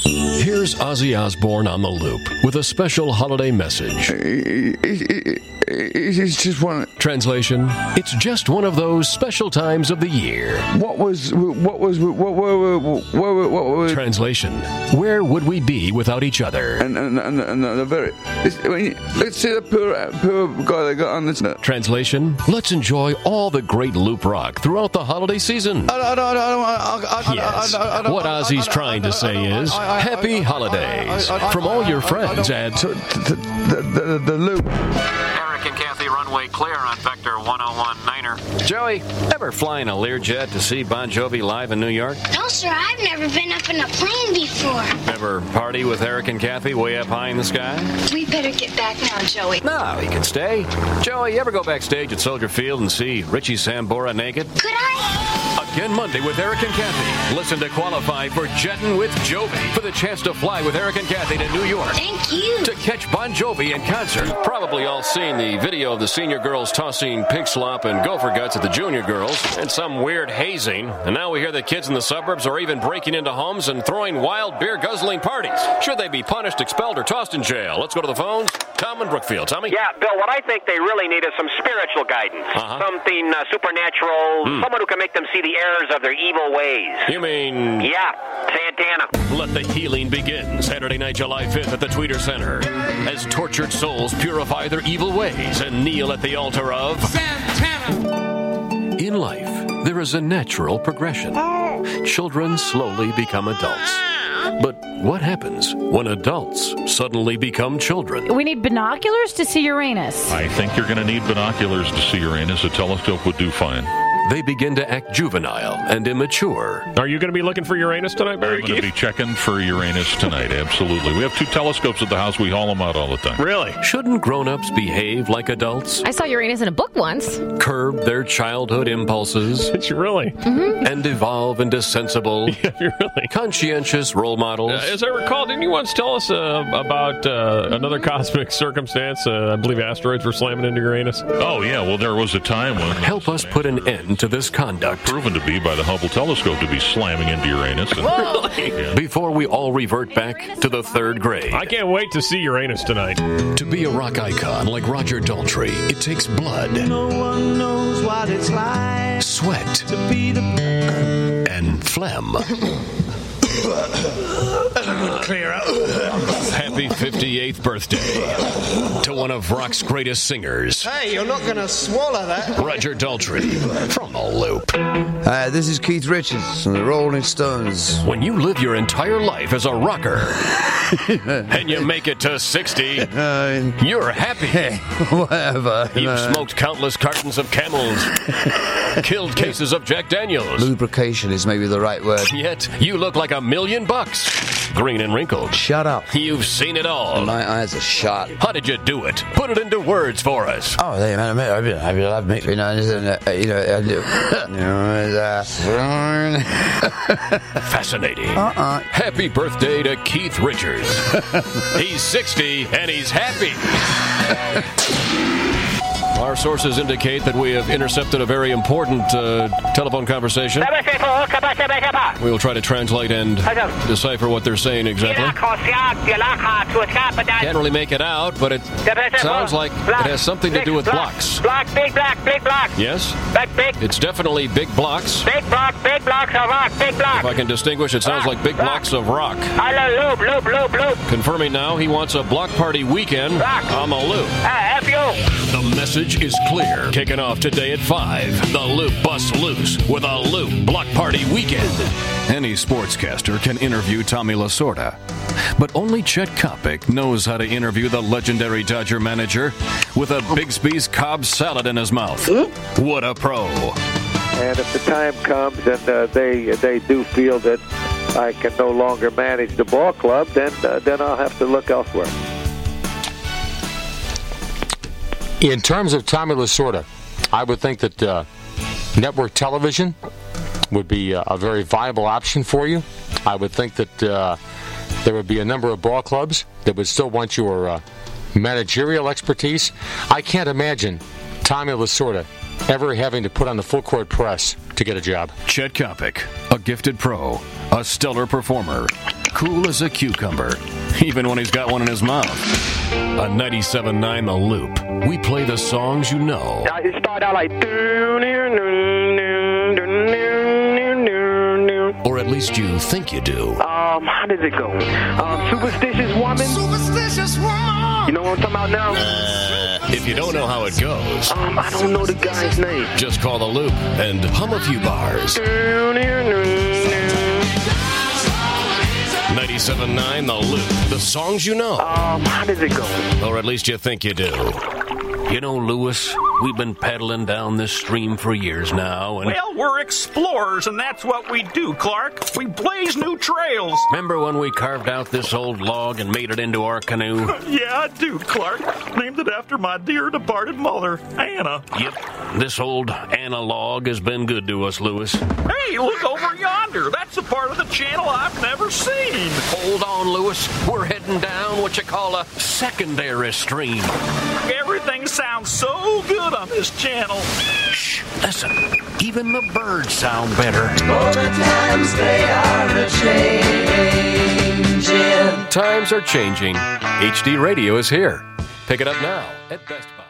Here's Ozzy Osbourne on the loop with a special holiday message. It's just one. Translation: it's just one of those special times of the year. What was? Translation: where would we be without each other? And the very. Let's see the poor guy that got on this. Translation: let's enjoy all the great loop rock throughout the holiday season. Yes. What Ozzy's trying to say is happy holidays from all your friends at the loop. Eric and Kathy, runway clear on Vector 101 Niner. Joey, ever fly in a Learjet to see Bon Jovi live in New York? No, sir, I've never been up in a plane before. Ever party with Eric and Kathy way up high in the sky? We better get back now, Joey. No, you can stay. Joey, you ever go backstage at Soldier Field and see Richie Sambora naked? Could I? Again Monday with Eric and Kathy. Listen to qualify for Jettin' with Jovi for the chance to fly with Eric and Kathy to New York. Thank you. To catch Bon Jovi in concert. Probably all seen the video of the senior girls tossing pig slop and gopher guts at the junior girls and some weird hazing. And now we hear that kids in the suburbs are even breaking into homes and throwing wild beer guzzling parties. Should they be punished, expelled, or tossed in jail? Let's go to the phones. Tom in Brookfield. Tommy? Yeah, Bill, what I think they really need is some spiritual guidance. Something supernatural, someone who can make them see the errors of their evil ways. You mean... Yeah, Santana. Let the healing begin Saturday night, July 5th at the Tweeter Center. As tortured souls purify their evil ways and kneel at the altar of Santana. In life, there is a natural progression. Children slowly become adults. But what happens when adults suddenly become children? We need binoculars to see Uranus. I think you're going to need binoculars to see Uranus. A telescope would do fine. They begin to act juvenile and immature. Are you going to be looking for Uranus tonight, Barry? I'm going to be checking for Uranus tonight, absolutely. We have 2 telescopes at the house. We haul them out all the time. Really? Shouldn't grown-ups behave like adults? I saw Uranus in a book once. Curb their childhood impulses? Did you really? Mm-hmm. And evolve into sensible, really? conscientious role models? As I recall, didn't you once tell us about another cosmic circumstance? I believe asteroids were slamming into Uranus. Oh, yeah. Well, there was a time when... Help us put an end to this conduct. Proven to be by the Hubble telescope to be slamming into Uranus. Yeah. Before we all revert back to the 3rd grade. I can't wait to see Uranus tonight. To be a rock icon like Roger Daltrey, it takes blood. No one knows what it's like. Sweat. To be the... and phlegm. Clear out. Happy 58th birthday to one of rock's greatest singers. Hey, you're not going to swallow that. Roger Daltrey from The Loop. Hi, this is Keith Richards from the Rolling Stones. When you live your entire life as a rocker and you make it to 60, you're happy. Hey, whatever. You've smoked countless cartons of Camels, killed cases of Jack Daniels. Lubrication is maybe the right word. Yet you look like $1 million, green and wrinkled. Shut up. You've seen it all. My eyes are shot. How did you do it? Put it into words for us. Oh, they man, I love me. You know, I do. Fascinating. Happy birthday to Keith Richards. He's 60 and he's happy. Our sources indicate that we have intercepted a very important telephone conversation. We'll try to translate and decipher what they're saying exactly. Can't really make it out, but it sounds like it has something to do with blocks. Big blocks. Yes? Big. It's definitely big blocks. Big blocks of rock, big blocks. If I can distinguish, it sounds like big blocks of rock. Loop. Confirming now, he wants a block party weekend on the Loop. F you. The message is clear. Kicking off today at 5. The Loop busts loose with a Loop block party weekend. Any sportscaster can interview Tommy Lasorda, but only Chet Kopic knows how to interview the legendary Dodger manager with a Bixby's Cobb salad in his mouth. What a pro. And if the time comes and they do feel that I can no longer manage the ball club, then I'll have to look elsewhere. In terms of Tommy Lasorda, I would think that network television would be a very viable option for you. I would think that there would be a number of ball clubs that would still want your managerial expertise. I can't imagine Tommy Lasorda ever having to put on the full court press to get a job. Chet Kopic, a gifted pro, a stellar performer, cool as a cucumber, even when he's got one in his mouth. On 97.9 The Loop, we play the songs you know. It started out like... Or at least you think you do. How does it go? Superstitious woman? Superstitious woman. You know what I'm talking about now? If you don't know how it goes, I don't know the guy's name. just call The Loop and hum a few bars. 97.9 The Loop, the songs you know. How does it go? Or at least you think you do. You know, Lewis, we've been paddling down this stream for years now, and... Well, we're explorers, and that's what we do, Clark. We blaze new trails. Remember when we carved out this old log and made it into our canoe? Yeah, I do, Clark. Named it after my dear departed mother, Anna. Yep, this old Anna log has been good to us, Lewis. Hey, look over yonder. That's a part of the channel I've never seen. Hold on, Lewis. We're heading down what you call a secondary stream. Everything sounds so good on this channel. Shh, listen. Even the birds sound better. Oh, the times they are a-changing. Times are changing. HD Radio is here. Pick it up now at Best Buy.